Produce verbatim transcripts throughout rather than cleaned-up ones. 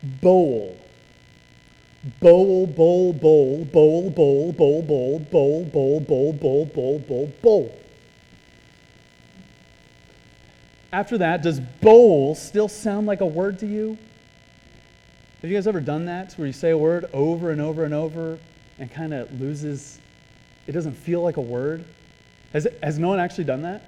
Bowl. Bowl, bowl, bowl, bowl, bowl, bowl, bowl, bowl, bowl, bowl, bowl, bowl, bowl, bowl. After that, does bowl still sound like a word to you? Have you guys ever done that, where you say a word over and over and over and kind of loses, it doesn't feel like a word? Has, it, has no one actually done that?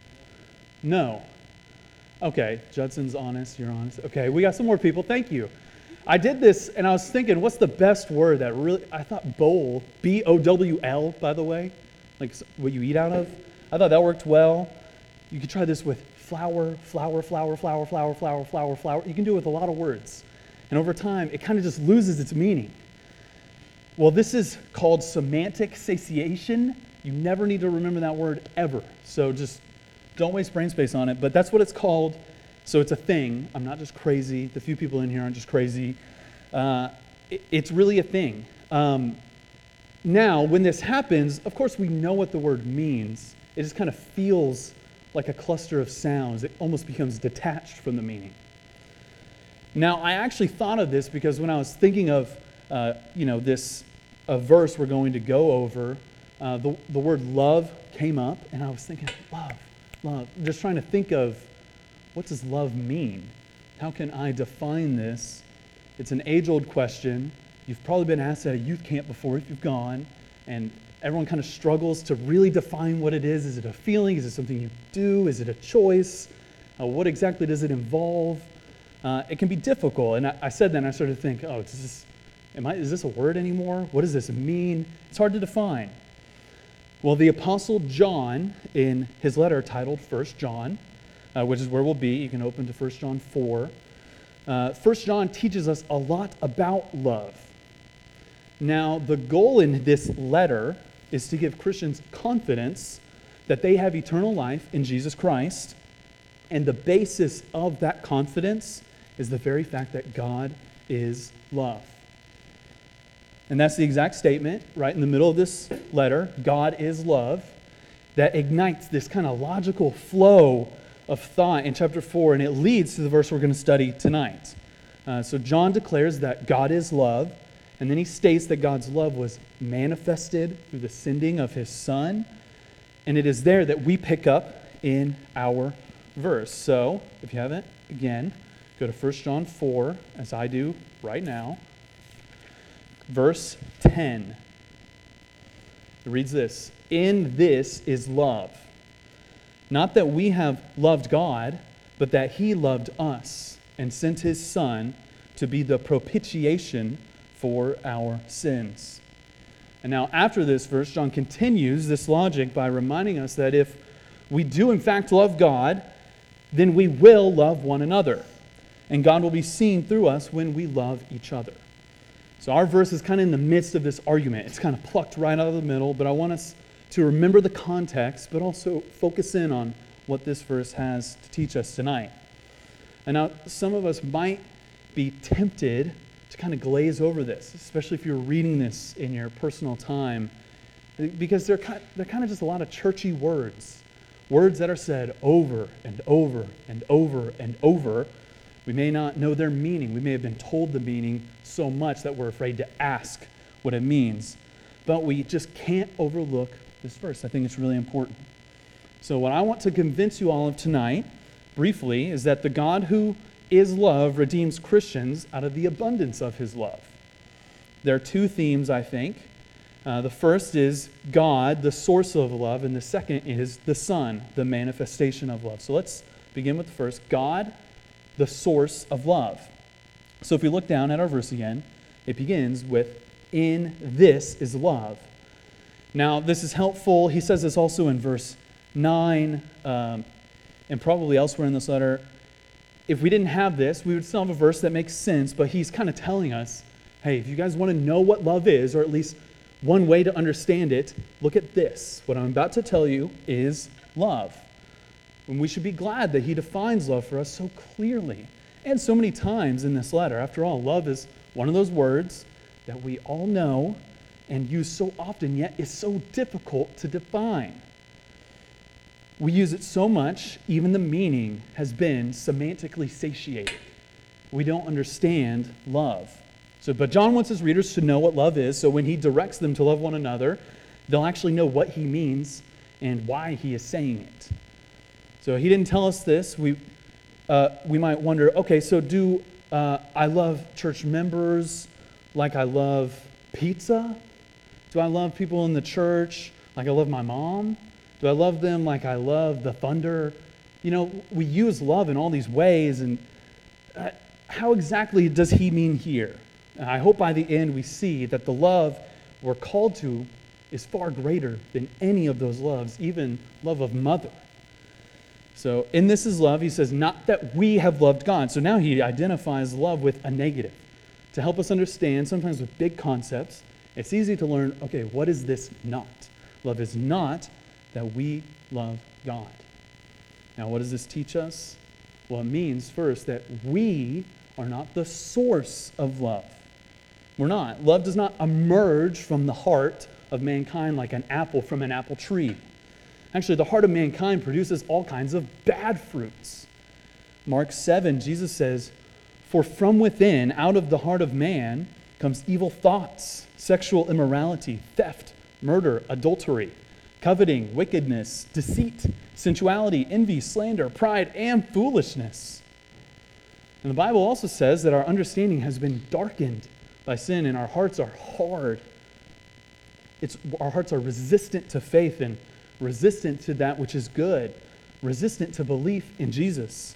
No. Okay, Judson's honest, you're honest. Okay, we got some more people, thank you. I did this and I was thinking, what's the best word that really, I thought bowl, B O W L, by the way, like what you eat out of. I thought that worked well. You could try this with flour, flour, flour, flour, flour, flour, flour, flour. You can do it with a lot of words. And over time, it kind of just loses its meaning. Well, this is called semantic satiation. You never need to remember that word ever. So just don't waste brain space on it. But that's what it's called. So it's a thing. I'm not just crazy. The few people in here aren't just crazy. Uh, it, it's really a thing. Um, now, when this happens, of course, we know what the word means. It just kind of feels like a cluster of sounds. It almost becomes detached from the meaning. Now, I actually thought of this because when I was thinking of, uh, you know, this a verse we're going to go over, uh, the, the word love came up, and I was thinking, love, love. I'm just trying to think of, what does love mean? How can I define this? It's an age-old question. You've probably been asked at a youth camp before if you've gone, and everyone kind of struggles to really define what it is. Is it a feeling? Is it something you do? Is it a choice? Uh, what exactly does it involve? Uh, it can be difficult, and I, I said that, and I started to think, oh, is this, am I, is this a word anymore? What does this mean? It's hard to define. Well, the Apostle John, in his letter titled First John, uh, which is where we'll be, you can open to First John four. Uh, First John teaches us a lot about love. Now, the goal in this letter is to give Christians confidence that they have eternal life in Jesus Christ, and the basis of that confidence is the very fact that God is love. And that's the exact statement right in the middle of this letter, God is love, that ignites this kind of logical flow of thought in chapter four, and it leads to the verse we're going to study tonight. Uh, so John declares that God is love, and then he states that God's love was manifested through the sending of his Son, and it is there that we pick up in our verse. So, if you haven't, again, go to First John four, as I do right now. Verse ten. It reads this, "In this is love, not that we have loved God, but that he loved us and sent his Son to be the propitiation for our sins." And now after this verse, John continues this logic by reminding us that if we do in fact love God, then we will love one another. And God will be seen through us when we love each other. So our verse is kind of in the midst of this argument. It's kind of plucked right out of the middle, but I want us to remember the context, but also focus in on what this verse has to teach us tonight. And now some of us might be tempted to kind of glaze over this, especially if you're reading this in your personal time, because they're kind, they're kind of just a lot of churchy words. Words that are said over and over and over and over. We may not know their meaning. We may have been told the meaning so much that we're afraid to ask what it means. But we just can't overlook this verse. I think it's really important. So what I want to convince you all of tonight, briefly, is that the God who is love redeems Christians out of the abundance of his love. There are two themes, I think. Uh, the first is God, the source of love, and the second is the Son, the manifestation of love. So let's begin with the first, God, the source of love. So if we look down at our verse again, it begins with, "In this is love." Now, this is helpful. He says this also in verse nine, um, and probably elsewhere in this letter. If we didn't have this, we would still have a verse that makes sense, but he's kind of telling us, hey, if you guys want to know what love is, or at least one way to understand it, look at this. What I'm about to tell you is love. And we should be glad that he defines love for us so clearly and so many times in this letter. After all, love is one of those words that we all know and use so often, yet is so difficult to define. We use it so much, even the meaning has been semantically satiated. we don't understand love. So, but John wants his readers to know what love is, so when he directs them to love one another, they'll actually know what he means and why he is saying it. So he didn't tell us this. We, uh, we might wonder, okay, so do uh, I love church members like I love pizza? Do I love people in the church like I love my mom? Do I love them like I love the thunder? You know, we use love in all these ways, and uh, how exactly does he mean here? And I hope by the end we see that the love we're called to is far greater than any of those loves, even love of mother. So in this is love, he says, not that we have loved God. So now he identifies love with a negative. To help us understand, sometimes with big concepts, it's easy to learn, okay, what is this not? Love is not that we love God. Now, what does this teach us? Well, it means first that we are not the source of love. We're not. Love does not emerge from the heart of mankind like an apple from an apple tree. Actually, the heart of mankind produces all kinds of bad fruits. Mark seven, Jesus says, "For from within, out of the heart of man, comes evil thoughts, sexual immorality, theft, murder, adultery, coveting, wickedness, deceit, sensuality, envy, slander, pride, and foolishness." And the Bible also says that our understanding has been darkened by sin, and our hearts are hard. It's, our hearts are resistant to faith and resistant to that which is good, resistant to belief in Jesus.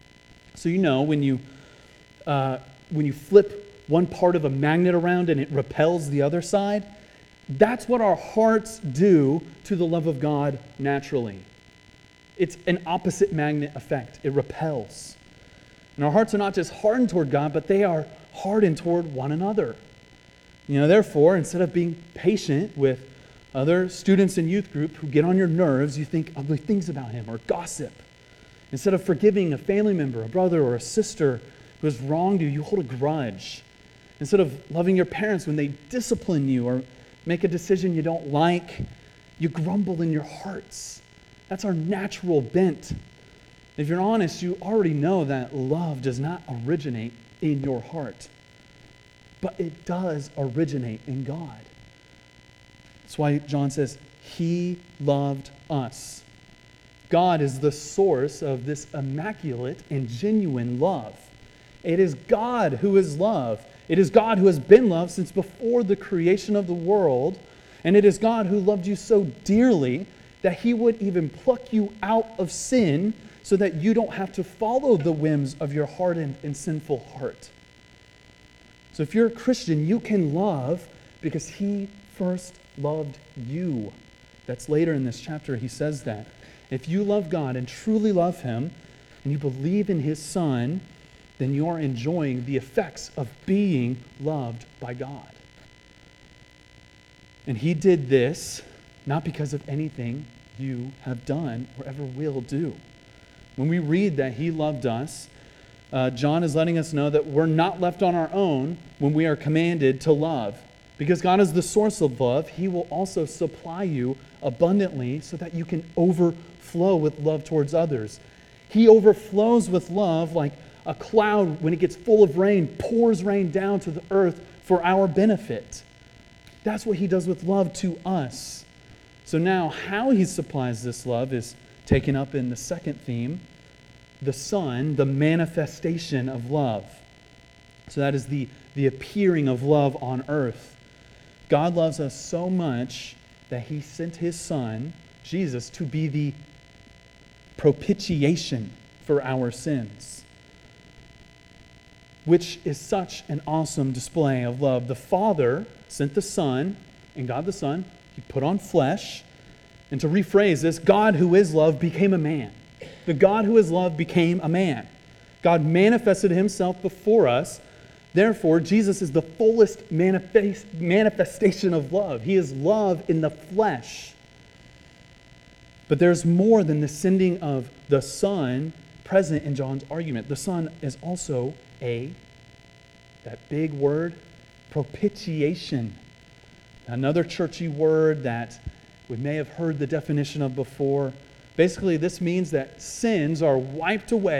So you know, when you uh, when you flip one part of a magnet around and it repels the other side, that's what our hearts do to the love of God naturally. It's an opposite magnet effect. It repels. And our hearts are not just hardened toward God, but they are hardened toward one another. You know, therefore, instead of being patient with other students in youth group who get on your nerves, you think ugly things about him or gossip. Instead of forgiving a family member, a brother or a sister who has wronged you, you hold a grudge. Instead of loving your parents when they discipline you or make a decision you don't like, you grumble in your hearts. That's our natural bent. If you're honest, you already know that love does not originate in your heart, but it does originate in God. That's why John says, He loved us. God is the source of this immaculate and genuine love. It is God who is love. It is God who has been love since before the creation of the world, and it is God who loved you so dearly that He would even pluck you out of sin so that you don't have to follow the whims of your hardened and sinful heart. So if you're a Christian, you can love because He first loved you. That's later in this chapter, he says that. If you love God and truly love Him, and you believe in His Son, then you are enjoying the effects of being loved by God. And He did this not because of anything you have done or ever will do. When we read that He loved us, uh, John is letting us know that we're not left on our own when we are commanded to love. Because God is the source of love, He will also supply you abundantly so that you can overflow with love towards others. He overflows with love like a cloud, when it gets full of rain, pours rain down to the earth for our benefit. That's what He does with love to us. So now, how He supplies this love is taken up in the second theme, the Son, the manifestation of love. So that is the, the appearing of love on earth. God loves us so much that He sent His Son, Jesus, to be the propitiation for our sins, which is such an awesome display of love. The Father sent the Son, and God the Son, He put on flesh. And to rephrase this, God who is love became a man. The God who is love became a man. God manifested Himself before us. Therefore, Jesus is the fullest manifest, manifestation of love. He is love in the flesh. But there's more than the sending of the Son present in John's argument. The Son is also a, that big word, propitiation. Another churchy word that we may have heard the definition of before. Basically, this means that sins are wiped away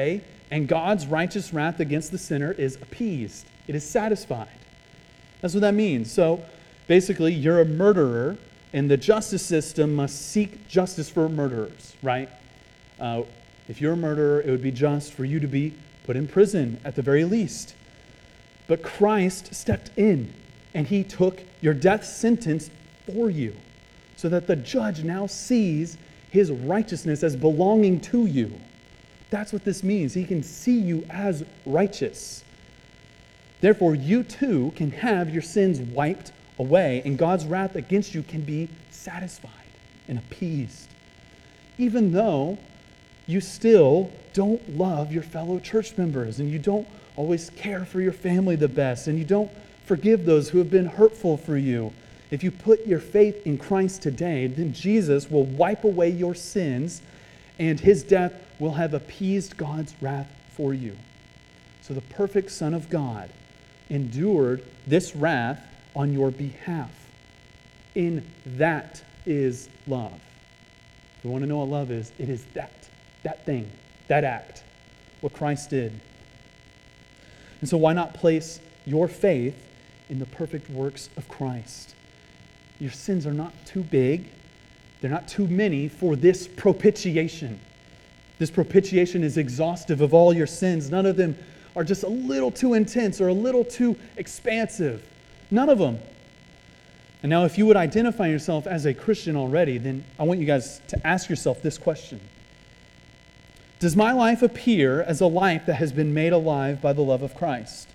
And God's righteous wrath against the sinner is appeased. It is satisfied. That's what that means. So basically, you're a murderer, and the justice system must seek justice for murderers, right? Uh, if you're a murderer, it would be just for you to be put in prison at the very least. But Christ stepped in, and he took your death sentence for you, so that the judge now sees his righteousness as belonging to you. That's what this means. He can see you as righteous. Therefore, you too can have your sins wiped away, and God's wrath against you can be satisfied and appeased. Even though you still don't love your fellow church members, and you don't always care for your family the best, and you don't forgive those who have been hurtful for you. If you put your faith in Christ today, then Jesus will wipe away your sins, and his death will have appeased God's wrath for you. So the perfect Son of God endured this wrath on your behalf. In that is love. If you want to know what love is, it is that, that thing, that act, what Christ did. And so why not place your faith in the perfect works of Christ? Your sins are not too big. They're not too many for this propitiation. This propitiation is exhaustive of all your sins. None of them are just a little too intense or a little too expansive. None of them. And now if you would identify yourself as a Christian already, then I want you guys to ask yourself this question. Does my life appear as a life that has been made alive by the love of Christ?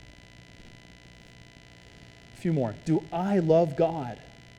A few more. Do I love God?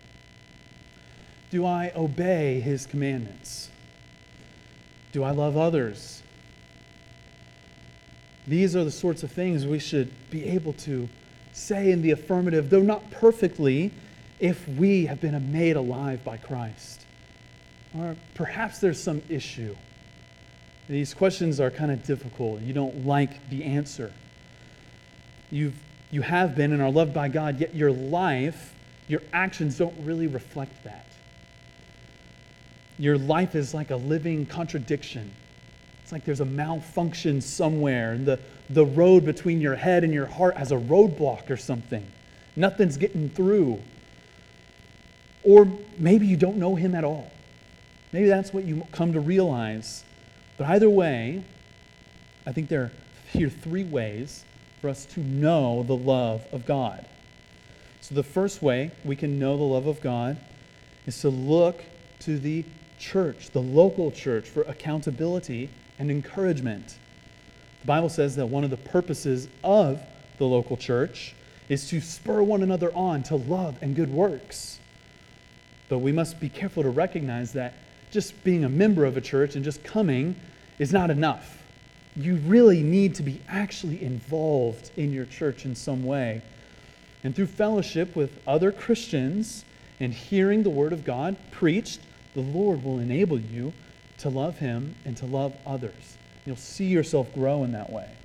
Do I obey his commandments? Do I love others? These are the sorts of things we should be able to say in the affirmative, though not perfectly, if we have been made alive by Christ. Or perhaps there's some issue. These questions are kind of difficult. You don't like the answer. You've, you have been and are loved by God, yet your life, your actions don't really reflect that. Your life is like a living contradiction. It's like there's a malfunction somewhere, and the, the road between your head and your heart has a roadblock or something. Nothing's getting through. Or maybe you don't know him at all. Maybe that's what you come to realize. But either way, I think there are here three ways for us to know the love of God. So the first way we can know the love of God is to look to the church, the local church, for accountability and encouragement. The Bible says that one of the purposes of the local church is to spur one another on to love and good works. But we must be careful to recognize that just being a member of a church and just coming is not enough. You really need to be actually involved in your church in some way. And through fellowship with other Christians and hearing the Word of God preached, the Lord will enable you to love him and to love others. You'll see yourself grow in that way.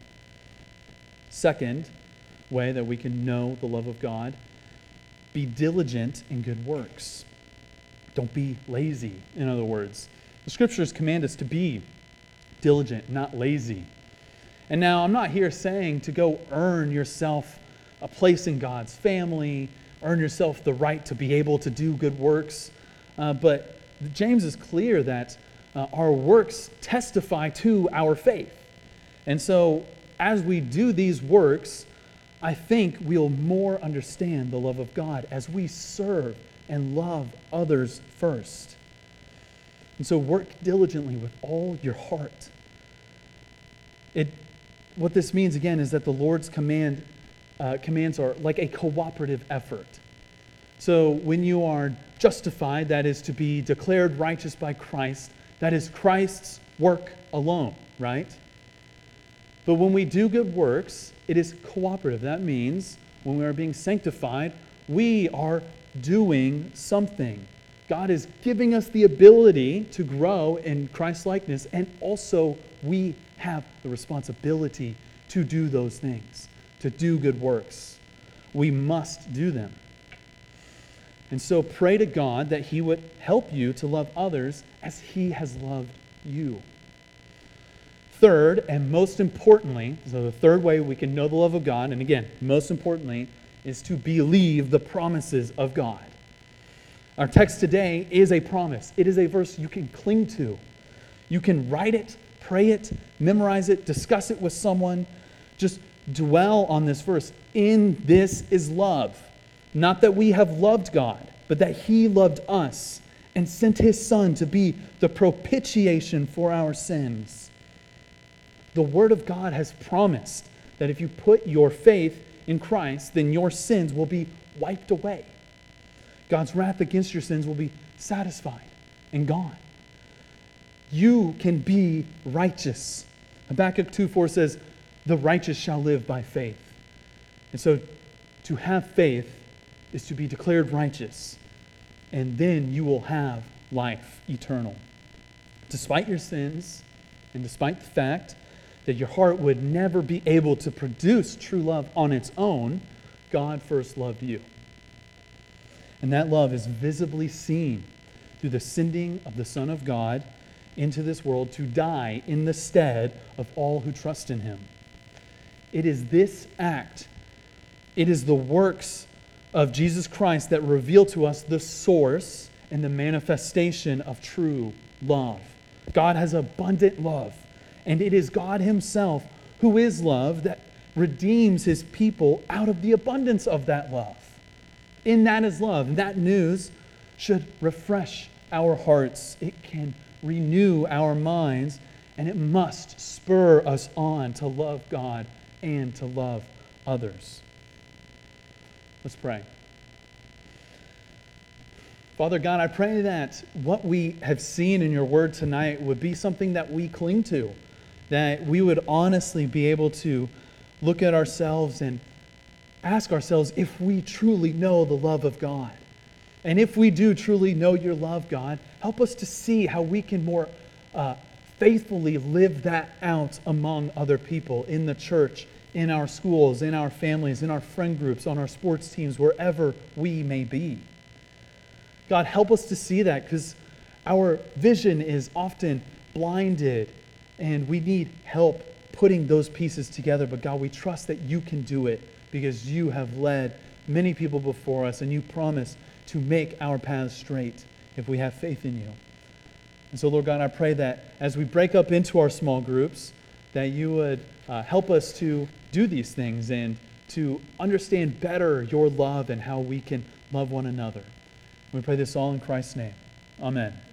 Second way that we can know the love of God, be diligent in good works. Don't be lazy, in other words. The Scriptures command us to be diligent, not lazy. And now, I'm not here saying to go earn yourself a place in God's family, earn yourself the right to be able to do good works, uh, but James is clear that uh, our works testify to our faith. And so, as we do these works, I think we'll more understand the love of God as we serve and love others first. And so work diligently with all your heart. It, what this means, again, is that the Lord's command uh, commands are like a cooperative effort. So when you are justified, that is to be declared righteous by Christ, that is Christ's work alone, right? But when we do good works, it is cooperative. That means when we are being sanctified, we are doing something. God is giving us the ability to grow in Christ-likeness, and also we have the responsibility to do those things, to do good works. We must do them. And so pray to God that he would help you to love others as he has loved you. third, and most importantly, so the third way we can know the love of God, and again, most importantly, is to believe the promises of God. Our text today is a promise. It is a verse you can cling to. You can write it, pray it, memorize it, discuss it with someone. Just dwell on this verse. In this is love. Not that we have loved God, but that He loved us and sent His Son to be the propitiation for our sins. The Word of God has promised that if you put your faith in Christ, then your sins will be wiped away. God's wrath against your sins will be satisfied and gone. You can be righteous. Habakkuk two four says, the righteous shall live by faith. And so to have faith is to be declared righteous, and then you will have life eternal. Despite your sins, and despite the fact that your heart would never be able to produce true love on its own, God first loved you. And that love is visibly seen through the sending of the Son of God into this world to die in the stead of all who trust in Him. It is this act, it is the works of Jesus Christ that reveal to us the source and the manifestation of true love. God has abundant love, and it is God Himself who is love that redeems His people out of the abundance of that love. In that is love. That news should refresh our hearts. It can renew our minds, and it must spur us on to love God and to love others. Let's pray. Father God, I pray that what we have seen in your word tonight would be something that we cling to, that we would honestly be able to look at ourselves and ask ourselves if we truly know the love of God. And if we do truly know your love, God, help us to see how we can more uh, faithfully live that out among other people in the church, in our schools, in our families, in our friend groups, on our sports teams, wherever we may be. God, help us to see that, because our vision is often blinded and we need help putting those pieces together. But God, we trust that you can do it because you have led many people before us and you promise to make our paths straight if we have faith in you. And so, Lord God, I pray that as we break up into our small groups, that you would uh, help us to do these things and to understand better your love and how we can love one another. We pray this all in Christ's name. Amen.